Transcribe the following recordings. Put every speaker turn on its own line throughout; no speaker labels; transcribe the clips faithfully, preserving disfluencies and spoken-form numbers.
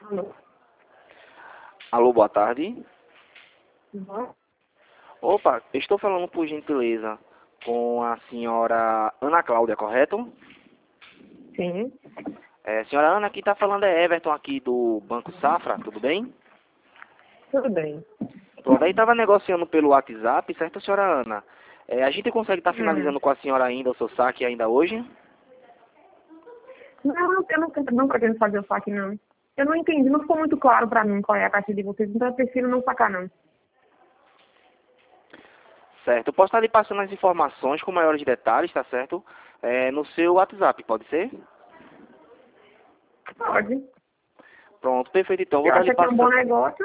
Alô?
Alô, boa tarde.
Uhum.
Opa, estou falando por gentileza com a senhora Ana Cláudia, correto?
Sim,
É, senhora Ana, aqui está falando é Everton aqui do Banco Safra, tudo bem?
tudo bem.
Pronto, aí estava negociando pelo WhatsApp, certo, senhora Ana? É, a gente consegue estar
Hum.
finalizando com a senhora ainda o seu saque ainda hoje?
Não, eu não, não pretendo fazer o saque, não. Eu não entendi, não ficou muito claro pra mim qual é a caixa de vocês, então eu prefiro não sacar, não.
Certo, eu posso estar lhe passando as informações com maiores detalhes, tá certo? É, no seu WhatsApp, pode ser?
Pode.
Pronto, perfeito, então, vou
Eu
estar lhe
acho que é um bom
passando.
negócio.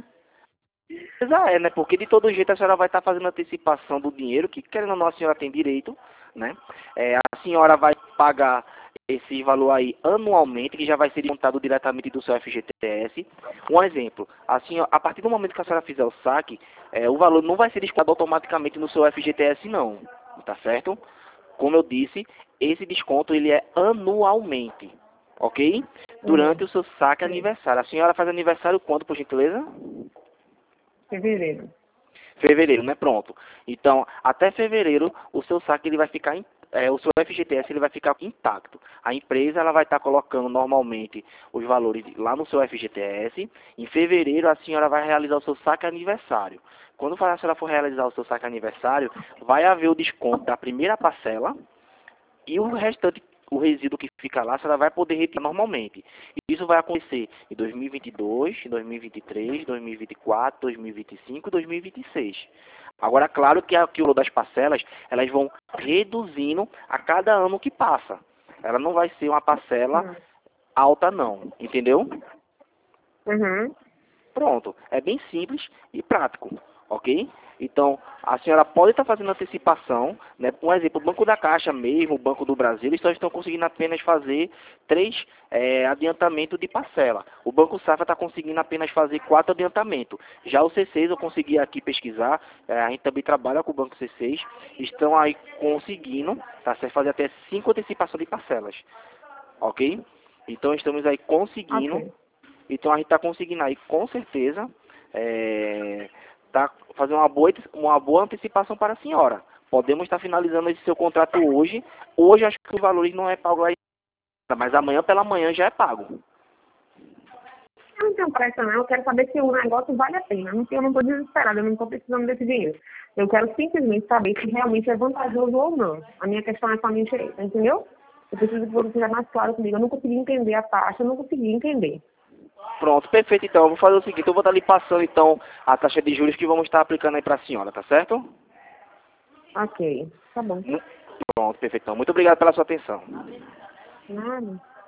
Mas ah, é, né? Porque de todo jeito a senhora vai estar fazendo antecipação do dinheiro, que querendo ou não a senhora tem direito, né? É, a senhora vai pagar esse valor aí anualmente, que já vai ser descontado diretamente do seu F G T S. Um exemplo, a, senhora, a partir do momento que a senhora fizer o saque, é, o valor não vai ser descontado automaticamente no seu F G T S não, tá certo? Como eu disse, esse desconto ele é anualmente, ok?
Hum,
Durante o seu saque
sim.
aniversário. A senhora faz aniversário quando, por gentileza?
Fevereiro.
Fevereiro, né? Pronto. Então, até fevereiro, o seu saque ele vai ficar, in- é, o seu F G T S ele vai ficar intacto. A empresa ela vai estar colocando normalmente os valores lá no seu F G T S. Em fevereiro, a senhora vai realizar o seu saque aniversário. Quando a senhora for realizar o seu saque aniversário, vai haver o desconto da primeira parcela e o restante, o resíduo que fica lá, a senhora vai poder retirar normalmente. Isso vai acontecer em dois mil e vinte e dois, dois mil e vinte e três, dois mil e vinte e quatro, dois mil e vinte e cinco e dois mil e vinte e seis. Agora, claro que aquilo das parcelas, elas vão reduzindo a cada ano que passa. Ela não vai ser uma parcela
Hum.
alta não, entendeu?
Uhum.
Pronto, é bem simples e prático, ok? Então, a senhora pode estar fazendo antecipação, né? Um exemplo, o Banco da Caixa mesmo, o Banco do Brasil, eles só estão conseguindo apenas fazer três é, adiantamentos de parcela. O Banco Safra está conseguindo apenas fazer quatro adiantamentos. Já o C seis, eu consegui aqui pesquisar, é, a gente também trabalha com o Banco C seis, estão aí conseguindo, tá certo? Fazer até cinco antecipações de parcelas, ok? Então, estamos aí conseguindo
Ok.
então a gente está conseguindo aí, com certeza, é, tá fazer uma boa, uma boa antecipação para a senhora. Podemos estar finalizando esse seu contrato hoje. Hoje acho que os valores não é pago aí, mas amanhã pela manhã já é pago.
Eu não tenho pressa, não. Eu quero saber se o negócio vale a pena. Não- Eu não estou desesperada, eu não estou precisando desse dinheiro. Eu quero simplesmente saber se realmente é vantajoso ou não. A minha questão é somente essa, entendeu? Eu preciso que você seja mais claro comigo. Eu não consegui entender a taxa, eu não consegui entender.
Pronto, perfeito então. Eu vou fazer o seguinte, eu vou estar lhe passando então a taxa de juros que vamos estar aplicando aí para a senhora, tá certo?
Ok, tá bom.
Mu- Pronto, perfeito. Então, muito obrigado pela sua atenção.
Nada.